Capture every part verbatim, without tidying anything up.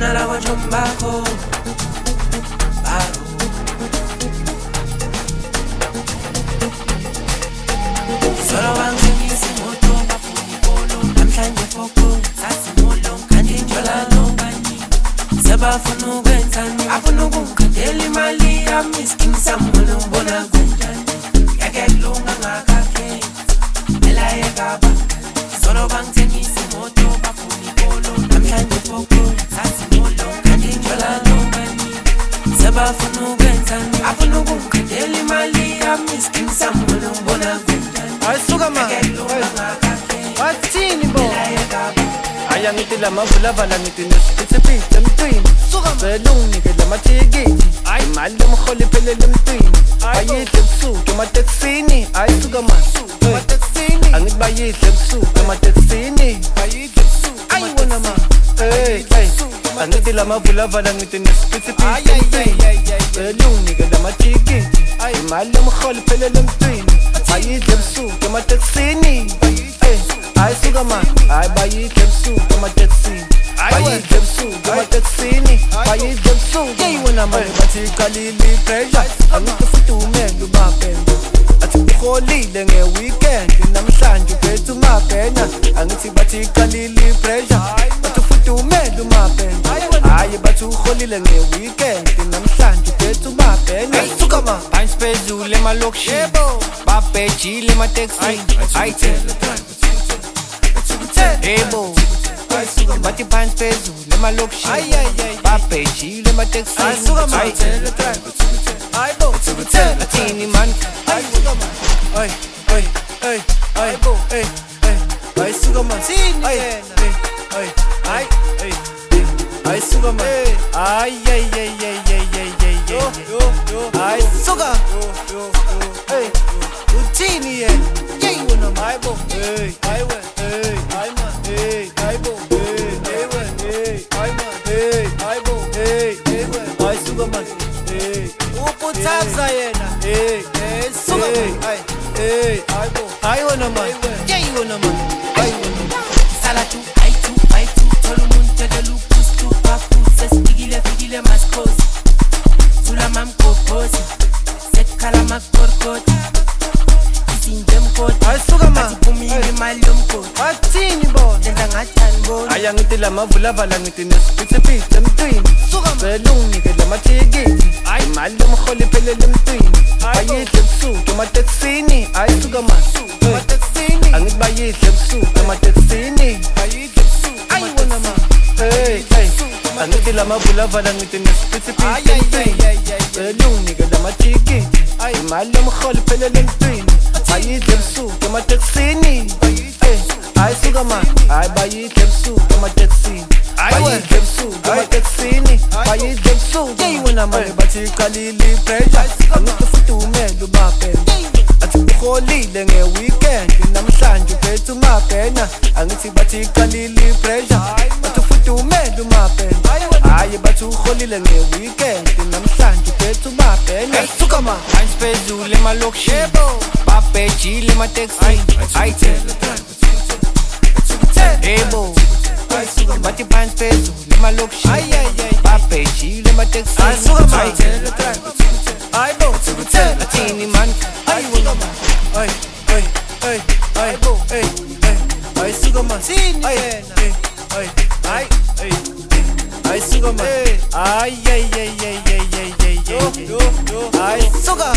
Bona labo chombako Baro Solo bangengisi moto bafuni bolo namhlanje foko sasimolo kanti njola nobani sebafuna ukwenzani afuna ukukhandela imali yami skin samolo ubona kanjani yake kulunga ngakakhe ela yekaba solo bangengisi moto bafuni bolo namhlanje foko sasimolo kanti njola nobani sebafuna ukwenzani afuna ukukhandela imali yami skin samolo ubona Ayisuka ma Wathini bo Aya ngithi la mavula vala ngithi nesipitse emntwini Cela unginike lamathikiti Imali lomholi iphelele emntwini Bayidle ebusuku emateksini Ayisuka ma Angithi bayidle ebusuku emateksini Ayiwona ma Angithi la mavula vala ngithi nesipitse emntwini Cela unginike lamathikiti Imali lomholi iphelele emntwini Bayidle ebusuku emateksini Ayisuka ma Ay bayidle ebusuku emateksini Bayidle ebusuku emateksini Bayidle ebusuku Yeyona mali bathi iqalile ipressure Angithi futhi umele ubabhena Athi uholile nge-weekend Namhlanje uphethe umabhena Angithi bathi iqalile ipressure Athi futhi umele umabhena Hayi bathi uholile nge-weekend Namhlanje uphethe umabhena Ayisuka ma Phansi phezulu emalokishini Babhejile emateksini Ebo Bathi phansi phezulu emalokishini Babhejile emateksini Athini man Ayisuka man Ayisuka man Ayisuka Uthini yena Yeyona mayibo Hey ayiwe Hey ayima Hey ayibo Hey ewe Hey ayima Hey ayibo Hey ewe Ayisuka man Hey uputhaza yena Hey hey suka man Hey ayibo Ayiwona man Yeyona man Ayiwona Salatu aitu aitu Tolu muntede lupus tu papu Sesfikile fikile maskosi Sula mamkoposi Sekala makorkoti Ayisuka ma Wathini bona Aya ngithi la mavula vala ngithi nesipitse emntwini Cela unginike lamathikiti Imali lomholi iphelele emntwini Bayidle ebusuku emateksini Ayisuka ma Angithi bayidle ebusuku emateksini Ayiwona ma Angithi la mavula vala ngithi nesipitse emntwini Cela unginike lamathikiti Imali lomholi iphelele emntwini Bayidle ebusuku emateksini Ayisuka ma Ay bayidle ebusuku emateksini Bayidle ebusuku emateksini Bayidle ebusuku Yeyona mali bathi iqalile ipressure Angithi futhi umele ubabhena Athi uholile nge-weekend Namhlanje uphethe umabhena Angithi bathi iqalile ipressure Athi futhi umele umabhena Hayi bathi uholile nge-weekend Namhlanje uphethe umabhena Ayisuka ma Phansi phezulu emalokishini Babhejile emateksini Ebo Bathi phansi phezulu emalokishini Babhejile emateksini Athini man Ayisuka man Ayisuka man Ayisuka man Ayisuka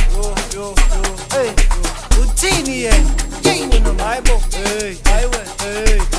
Uthini yena Yeyona mayibo Hey ayiwe Hey